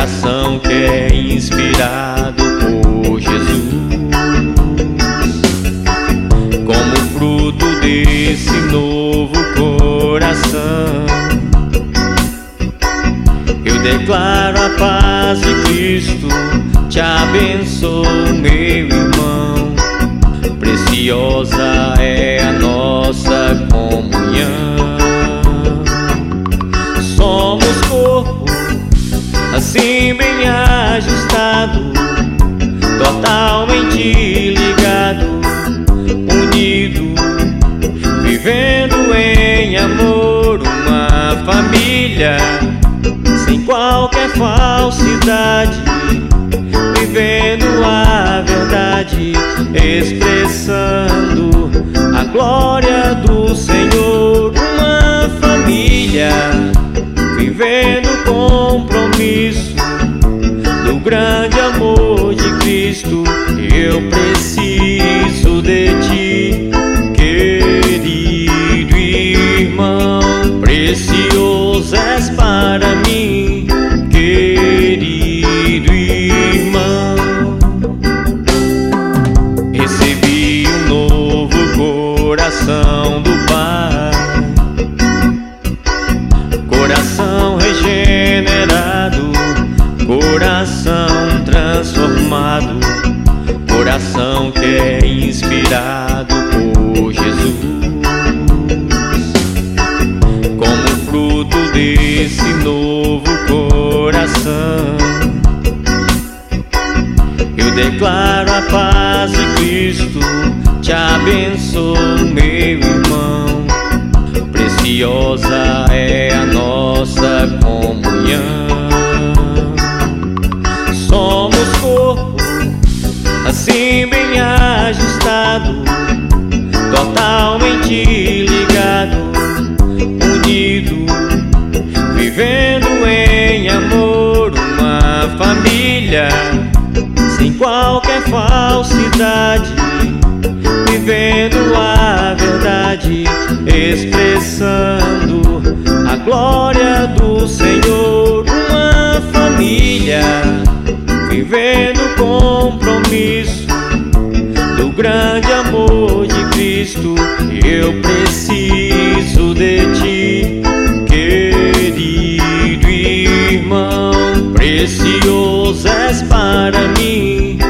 coração que é inspirado por Jesus. Como fruto desse novo coração, eu declaro a paz de Cristo, te abençoo, meu irmão. Preciosa é a nossa comunhão. Somos corpo, assim bem ajustado, totalmente ligado, unido, vivendo em amor, uma família sem qualquer falsidade, vivendo a verdade, expressando a glória do Senhor. Uma família vivendo o compromisso do grande amor de Cristo. Eu preciso de ti, querido irmão. Precioso és para mim, querido irmão. Recebi um novo coração do Pai, coração regenerado, coração transformado, coração que é inspirado por Jesus. Como fruto desse novo coração, eu declaro a paz de Cristo, te abençoo, meu irmão. Preciosa é a nossa comunhão. Somos corpo, assim bem ajustado, totalmente ligado, unido, vivendo em amor, uma família sem qualquer falsidade, vivendo a verdade, expressando a glória do Senhor. Uma família vivendo o compromisso do grande amor de Cristo. Eu preciso de ti, querido irmão. Precioso és para mim,